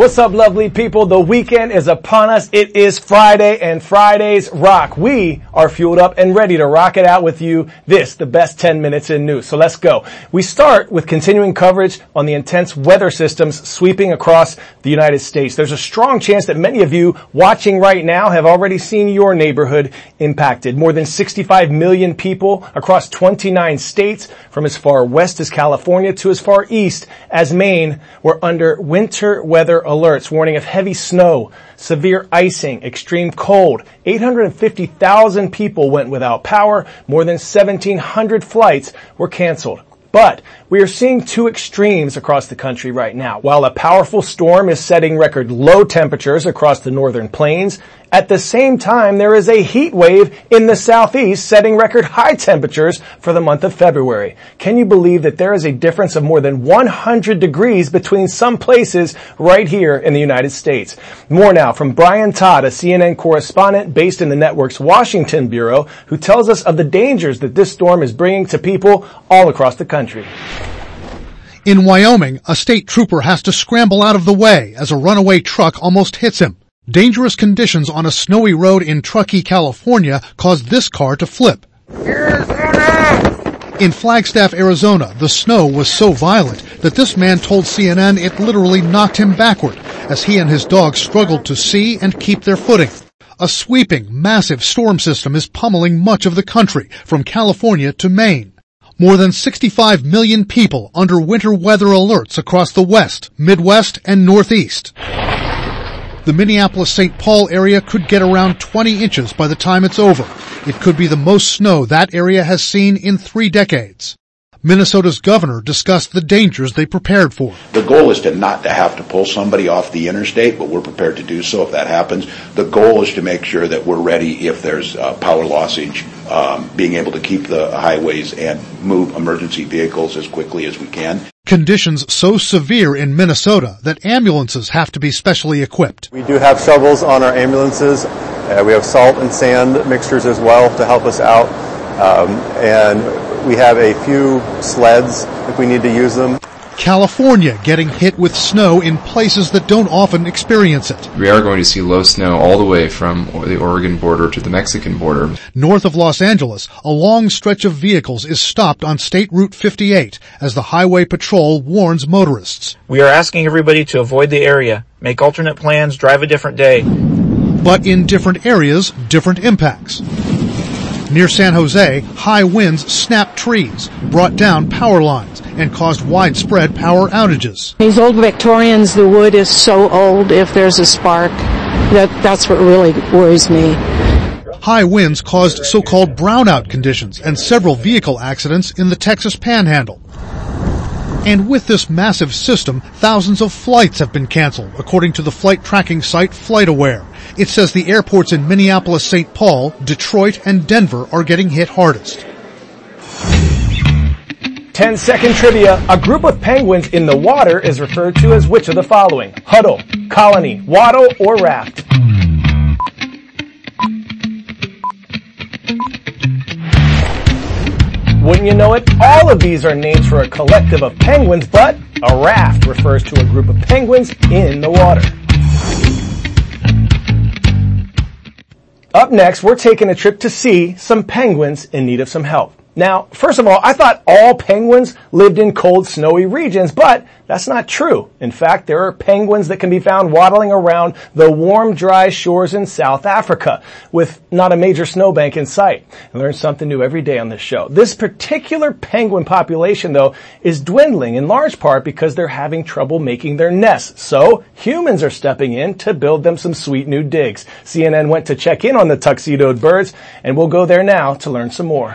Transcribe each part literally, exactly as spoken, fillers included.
What's up, lovely people? The weekend is upon us. It is Friday, and Fridays rock. We are fueled up and ready to rock it out with you. This, the best ten minutes in news. So let's go. We start with continuing coverage on the intense weather systems sweeping across the United States. There's a strong chance that many of you watching right now have already seen your neighborhood impacted. More than sixty-five million people across twenty-nine states, from as far west as California to as far east as Maine, were under winter weather alerts warning of heavy snow, severe icing, extreme cold. eight hundred fifty thousand people went without power. More than seventeen hundred flights were canceled. But we are seeing two extremes across the country right now. While a powerful storm is setting record low temperatures across the northern plains, at the same time there is a heat wave in the southeast setting record high temperatures for the month of February. Can you believe that there is a difference of more than one hundred degrees between some places right here in the United States? More now from Brian Todd, a C N N correspondent based in the network's Washington bureau, who tells us of the dangers that this storm is bringing to people all across the country. In Wyoming, a state trooper has to scramble out of the way as a runaway truck almost hits him. Dangerous conditions on a snowy road in Truckee, California caused this car to flip. In Flagstaff, Arizona, the snow was so violent that this man told C N N it literally knocked him backward as he and his dog struggled to see and keep their footing. A sweeping, massive storm system is pummeling much of the country, from California to Maine. More than sixty-five million people under winter weather alerts across the West, Midwest, and Northeast. The Minneapolis-Saint Paul area could get around twenty inches by the time it's over. It could be the most snow that area has seen in three decades. Minnesota's governor discussed the dangers they prepared for. The goal is to not to have to pull somebody off the interstate, but we're prepared to do so if that happens. The goal is to make sure that we're ready if there's uh, power lossage, um, being able to keep the highways and move emergency vehicles as quickly as we can. Conditions so severe in Minnesota that ambulances have to be specially equipped. We do have shovels on our ambulances. Uh, we have salt and sand mixtures as well to help us out. Um, and we have a few sleds if we need to use them. California getting hit with snow in places that don't often experience it. We are going to see low snow all the way from the Oregon border to the Mexican border. North of Los Angeles, a long stretch of vehicles is stopped on State Route fifty-eight as the Highway Patrol warns motorists. We are asking everybody to avoid the area, make alternate plans, drive a different day. But in different areas, different impacts. Near San Jose, high winds snapped trees, brought down power lines, and caused widespread power outages. These old Victorians, the wood is so old, if there's a spark, that, that's what really worries me. High winds caused so-called brownout conditions and several vehicle accidents in the Texas Panhandle. And with this massive system, thousands of flights have been canceled, according to the flight tracking site FlightAware. It says the airports in Minneapolis-Saint Paul, Detroit, and Denver are getting hit hardest. ten second trivia. A group of penguins in the water is referred to as which of the following? Huddle, colony, waddle, or raft? Wouldn't you know it? All of these are names for a collective of penguins, but a raft refers to a group of penguins in the water. Up next, we're taking a trip to see some penguins in need of some help. Now, first of all, I thought all penguins lived in cold, snowy regions, but that's not true. In fact, there are penguins that can be found waddling around the warm, dry shores in South Africa with not a major snowbank in sight. I learn something new every day on this show. This particular penguin population, though, is dwindling in large part because they're having trouble making their nests. So humans are stepping in to build them some sweet new digs. C N N went to check in on the tuxedoed birds, and we'll go there now to learn some more.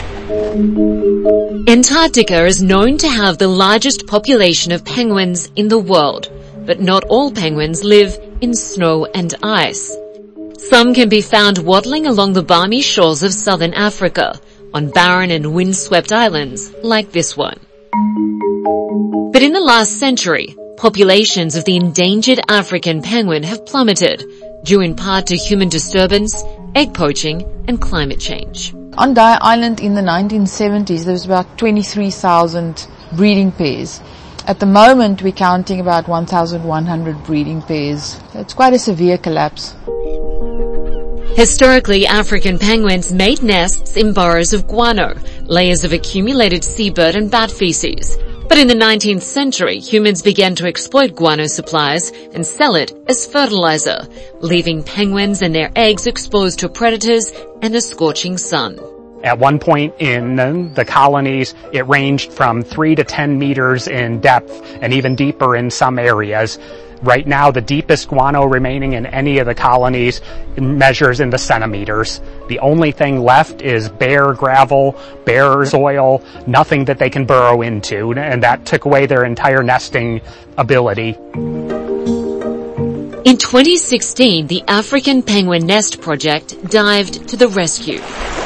Antarctica is known to have the largest population of penguins in the world, but not all penguins live in snow and ice. Some can be found waddling along the balmy shores of southern Africa, on barren and windswept islands like this one. But in the last century, populations of the endangered African penguin have plummeted, due in part to human disturbance, egg poaching, and climate change. On Dye Island in the nineteen seventies, there was about twenty-three thousand breeding pairs. At the moment, we're counting about one thousand one hundred breeding pairs. It's quite a severe collapse. Historically, African penguins made nests in burrows of guano, layers of accumulated seabird and bat feces. But in the nineteenth century, humans began to exploit guano supplies and sell it as fertilizer, leaving penguins and their eggs exposed to predators and a scorching sun. At one point in the colonies, it ranged from three to ten meters in depth and even deeper in some areas. Right now, the deepest guano remaining in any of the colonies measures in the centimeters. The only thing left is bare gravel, bare soil, nothing that they can burrow into, and that took away their entire nesting ability. In twenty sixteen, the African Penguin Nest Project dived to the rescue.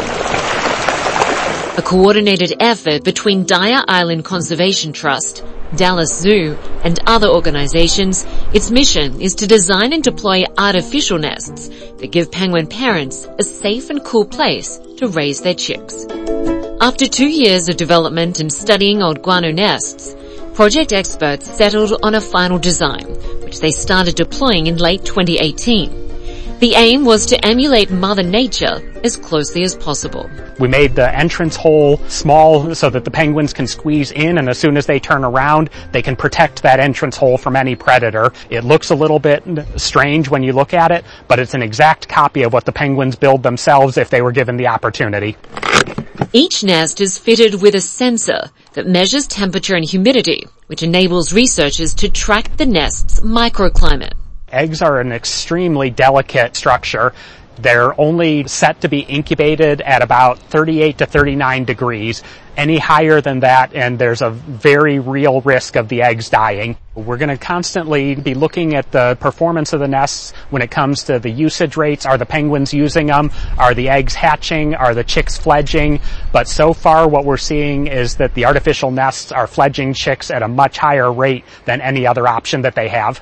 A coordinated effort between Dyer Island Conservation Trust, Dallas Zoo, and other organizations, its mission is to design and deploy artificial nests that give penguin parents a safe and cool place to raise their chicks. After two years of development and studying old guano nests, project experts settled on a final design, which they started deploying in late twenty eighteen. The aim was to emulate Mother Nature as closely as possible. We made the entrance hole small so that the penguins can squeeze in, and as soon as they turn around, they can protect that entrance hole from any predator. It looks a little bit strange when you look at it, but it's an exact copy of what the penguins build themselves if they were given the opportunity. Each nest is fitted with a sensor that measures temperature and humidity, which enables researchers to track the nest's microclimate. Eggs are an extremely delicate structure. They're only set to be incubated at about thirty-eight to thirty-nine degrees. Any higher than that, and there's a very real risk of the eggs dying. We're going to constantly be looking at the performance of the nests when it comes to the usage rates. Are the penguins using them? Are the eggs hatching? Are the chicks fledging? But so far what we're seeing is that the artificial nests are fledging chicks at a much higher rate than any other option that they have.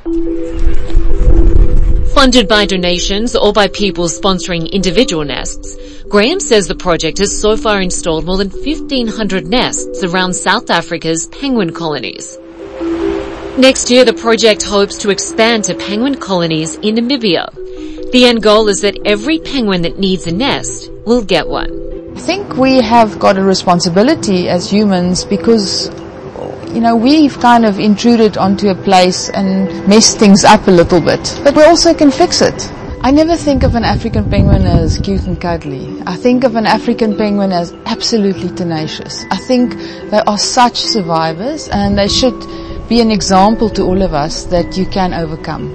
Funded by donations or by people sponsoring individual nests, Graham says the project has so far installed more than fifteen hundred nests around South Africa's penguin colonies. Next year, the project hopes to expand to penguin colonies in Namibia. The end goal is that every penguin that needs a nest will get one. I think we have got a responsibility as humans because, you know, we've kind of intruded onto a place and messed things up a little bit. But we also can fix it. I never think of an African penguin as cute and cuddly. I think of an African penguin as absolutely tenacious. I think they are such survivors, and they should be an example to all of us that you can overcome.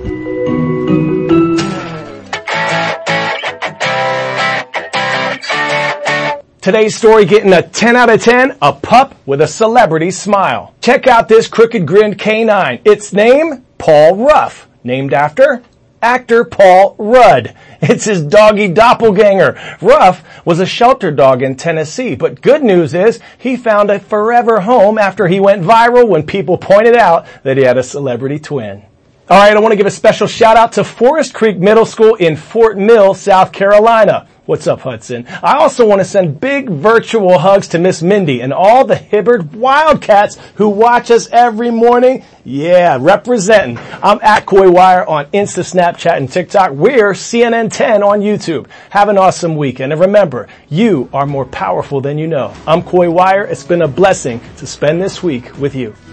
Today's story getting a ten out of ten, a pup with a celebrity smile. Check out this crooked grinned canine. Its name, Paul Ruff, named after actor Paul Rudd. It's his doggy doppelganger. Ruff was a shelter dog in Tennessee, but good news is he found a forever home after he went viral when people pointed out that he had a celebrity twin. All right, I want to give a special shout out to Forest Creek Middle School in Fort Mill, South Carolina. What's up, Hudson? I also want to send big virtual hugs to Miss Mindy and all the Hibbard Wildcats who watch us every morning. Yeah, representing. I'm at Coy Wire on Insta, Snapchat, and TikTok. We're C N N ten on YouTube. Have an awesome weekend. And remember, you are more powerful than you know. I'm Coy Wire. It's been a blessing to spend this week with you.